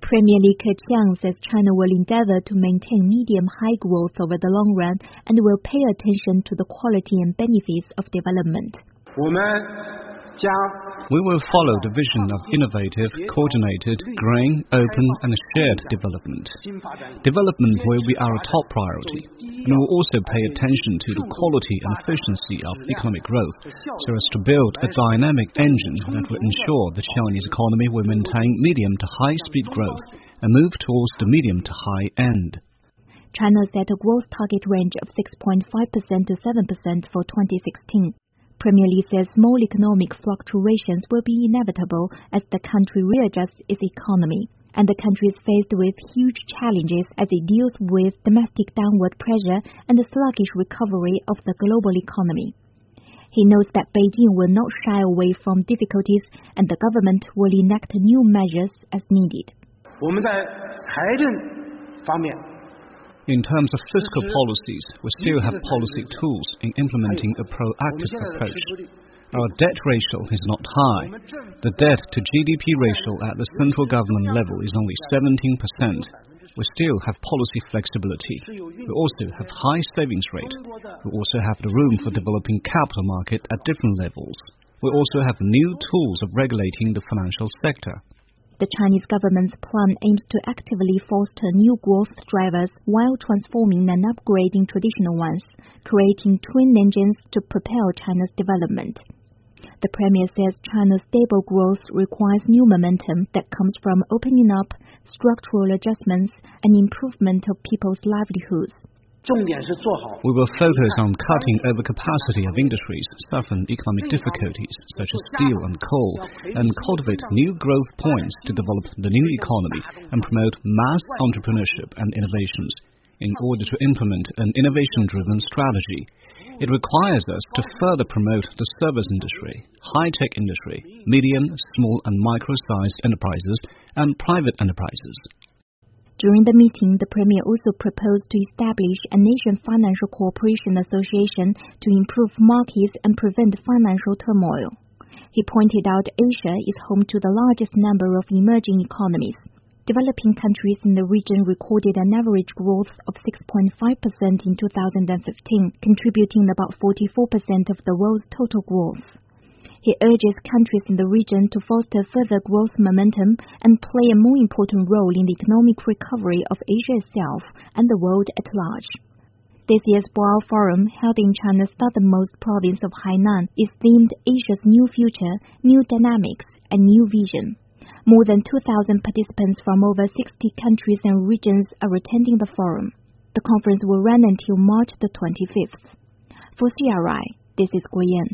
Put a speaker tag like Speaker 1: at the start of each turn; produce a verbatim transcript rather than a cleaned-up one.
Speaker 1: Premier Li Keqiang says China will endeavor to maintain medium-high growth over the long run and will pay attention to the quality and benefits of development.
Speaker 2: We will follow the vision of innovative, coordinated, growing, open and shared development. Development will be our top priority, and we will also pay attention to the quality and efficiency of economic growth, so as to build a dynamic engine that will ensure the Chinese economy will maintain medium to high-speed growth and move towards the medium to high end.
Speaker 1: China set a growth target range of six point five percent to seven percent for twenty sixteen. Premier Li says small economic fluctuations will be inevitable as the country readjusts its economy, and the country is faced with huge challenges as it deals with domestic downward pressure and the sluggish recovery of the global economy. He notes that Beijing will not shy away from difficulties and the government will enact new measures as needed.
Speaker 2: In terms of fiscal policies, we still have policy tools in implementing a proactive approach. Our debt ratio is not high. The debt to G D P ratio at the central government level is only seventeen percent. We still have policy flexibility. We also have high savings rate. We also have the room for developing capital market at different levels. We also have new tools of regulating the financial sector.
Speaker 1: The Chinese government's plan aims to actively foster new growth drivers while transforming and upgrading traditional ones, creating twin engines to propel China's development. The Premier says China's stable growth requires new momentum that comes from opening up, structural adjustments, and improvement of people's livelihoods.
Speaker 2: We will focus on cutting overcapacity of industries suffering economic difficulties, such as steel and coal, and cultivate new growth points to develop the new economy and promote mass entrepreneurship and innovations. In order to implement an innovation-driven strategy, it requires us to further promote the service industry, high-tech industry, medium, small and micro-sized enterprises, and private enterprises.
Speaker 1: During the meeting, the Premier also proposed to establish an Asian Financial Cooperation Association to improve markets and prevent financial turmoil. He pointed out Asia is home to the largest number of emerging economies. Developing countries in the region recorded an average growth of six point five percent in two thousand fifteen, contributing about forty-four percent of the world's total growth. He urges countries in the region to foster further growth momentum and play a more important role in the economic recovery of Asia itself and the world at large. This year's Boao Forum, held in China's southernmost province of Hainan, is themed Asia's New Future, New Dynamics, and New Vision. More than two thousand participants from over sixty countries and regions are attending the forum. The conference will run until March the twenty-fifth. For C R I, this is Guo Yan.